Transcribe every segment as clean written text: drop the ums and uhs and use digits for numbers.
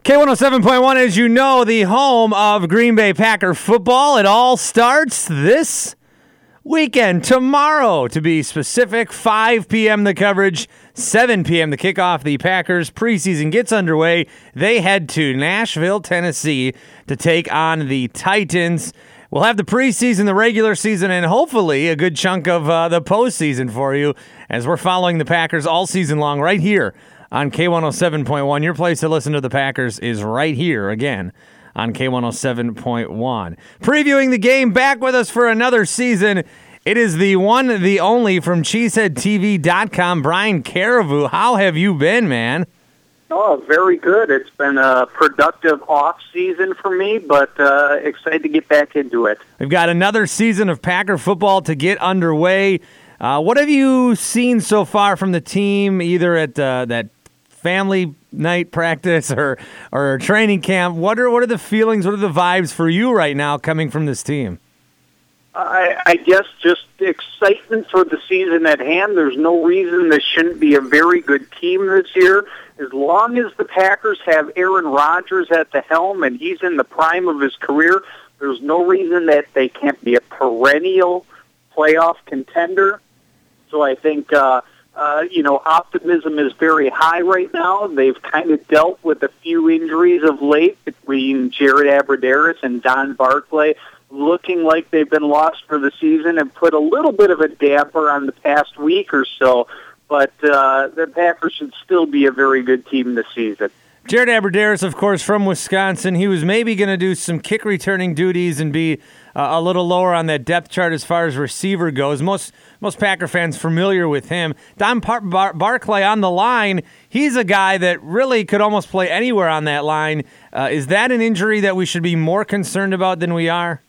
K107.1, as you know, the home of Green Bay Packer football. It all starts this weekend, tomorrow to be specific. 5 p.m. the coverage, 7 p.m. the kickoff. The Packers preseason gets underway. They head to Nashville, Tennessee to take on the Titans. We'll have the preseason, the regular season, and hopefully a good chunk of the postseason for you as we're following the Packers all season long right here on K107.1. Your place to listen to the Packers is right here again on K107.1. Previewing the game, back with us for another season. It is the one, the only from CheeseheadTV.com, Brian Carriveau. How have you been, man? Oh, very good. It's been a productive off season for me, but excited to get back into it. We've got another season of Packer football to get underway. What have you seen so far from the team, either at that family night practice or training camp? What are the feelings, what are the vibes for you right now coming from this team? I guess just excitement for the season at hand. There's no reason this shouldn't be a very good team this year. As long as the Packers have Aaron Rodgers at the helm and he's in the prime of his career, there's no reason that they can't be a perennial playoff contender. So I think, optimism is very high right now. They've kind of dealt with a few injuries of late between Jared Abbrederis and Don Barclay, looking like they've been lost for the season and put a little bit of a damper on the past week or so. But the Packers should still be a very good team this season. Jared Abbrederis, of course, from Wisconsin. He was maybe going to do some kick returning duties and be a little lower on that depth chart as far as receiver goes. Most Packer fans familiar with him. Don Barclay on the line. He's a guy that really could almost play anywhere on that line. Is that an injury that we should be more concerned about than we are?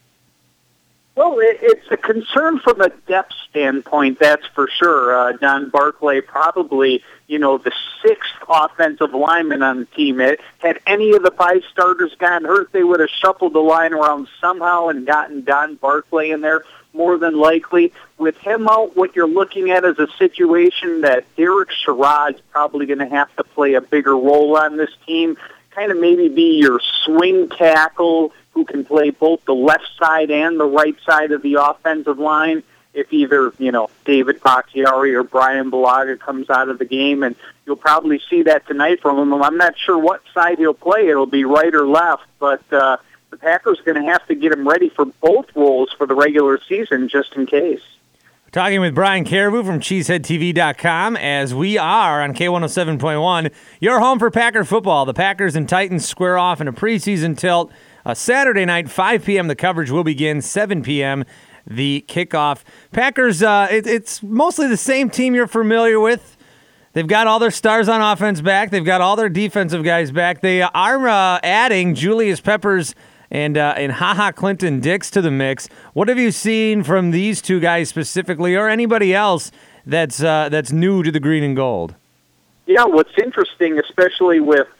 Well, it's a concern from a depth standpoint, that's for sure. Don Barclay probably, the sixth offensive lineman on the team. Had any of the five starters gotten hurt, they would have shuffled the line around somehow and gotten Don Barclay in there, more than likely. With him out, what you're looking at is a situation that Derek Sherrod's probably going to have to play a bigger role on this team, kind of maybe be your swing tackle who can play both the left side and the right side of the offensive line if either, David Bakhtiari or Brian Bulaga comes out of the game, and you'll probably see that tonight from him. I'm not sure what side he'll play. It'll be right or left, but the Packers are going to have to get him ready for both roles for the regular season just in case. Talking with Brian Carriveau from CheeseheadTV.com as we are on K107.1, your home for Packer football. The Packers and Titans square off in a preseason tilt. Saturday night, 5 p.m. the coverage will begin, 7 p.m. the kickoff. Packers, it's mostly the same team you're familiar with. They've got all their stars on offense back. They've got all their defensive guys back. They are adding Julius Peppers and HaHa Clinton Dix to the mix. What have you seen from these two guys specifically, or anybody else that's new to the green and gold? Yeah, what's interesting, especially with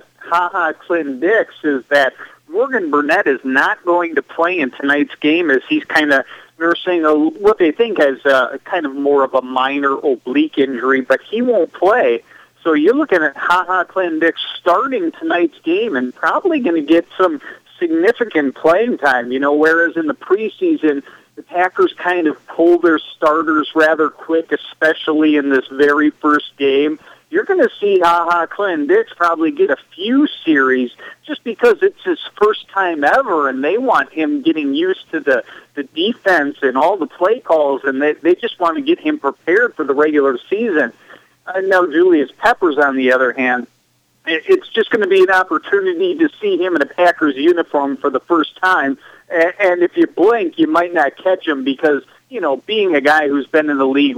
HaHa Clinton Dix, is that Morgan Burnett is not going to play in tonight's game as he's kind of nursing what they think is kind of more of a minor oblique injury, but he won't play. So you're looking at HaHa Clinton Dix starting tonight's game and probably going to get some significant playing time, whereas in the preseason, the Packers kind of pull their starters rather quick, especially in this very first game. You're going to see HaHa Clinton Dix probably get a few series just because it's his first time ever, and they want him getting used to the defense and all the play calls, and they just want to get him prepared for the regular season. Now, Julius Peppers, on the other hand, it's just going to be an opportunity to see him in a Packers uniform for the first time, and if you blink, you might not catch him because being a guy who's been in the league,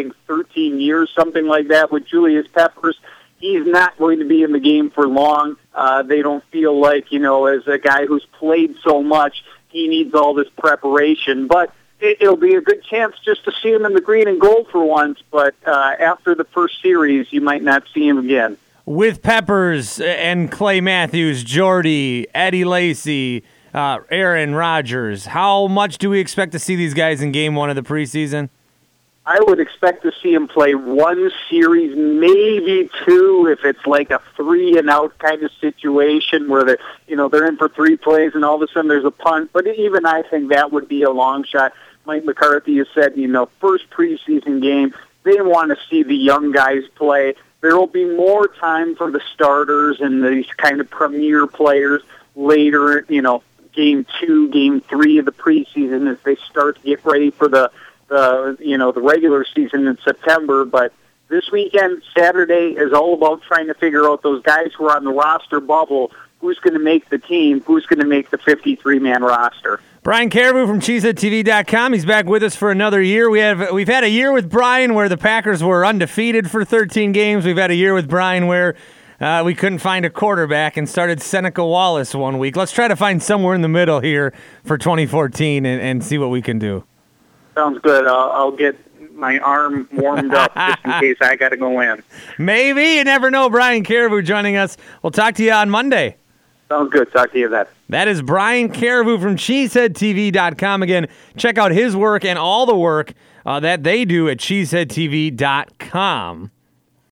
13 years, something like that with Julius Peppers, he's not going to be in the game for long. They don't feel like, as a guy who's played so much, he needs all this preparation. But it'll be a good chance just to see him in the green and gold for once. But after the first series, you might not see him again. With Peppers and Clay Matthews, Jordy, Eddie Lacy, Aaron Rodgers, how much do we expect to see these guys in game one of the preseason? I would expect to see him play one series, maybe two, if it's like a 3-and-out kind of situation where they're in for 3 plays and all of a sudden there's a punt. But even I think that would be a long shot. Mike McCarthy has said, first preseason game, they want to see the young guys play. There will be more time for the starters and these kind of premier players later, game 2, game 3 of the preseason as they start to get ready for the regular season in September. But this weekend, Saturday, is all about trying to figure out those guys who are on the roster bubble, who's going to make the team, who's going to make the 53-man roster. Brian Caribou from CheeseheadTV.com. He's back with us for another year. We've had a year with Brian where the Packers were undefeated for 13 games. We've had a year with Brian where we couldn't find a quarterback and started Seneca Wallace one week. Let's try to find somewhere in the middle here for 2014 and see what we can do. Sounds good. I'll get my arm warmed up just in case I got to go in. Maybe. You never know. Brian Caribou joining us. We'll talk to you on Monday. Sounds good. Talk to you then. That is Brian Caribou from CheeseheadTV.com. Again, check out his work and all the work that they do at CheeseheadTV.com.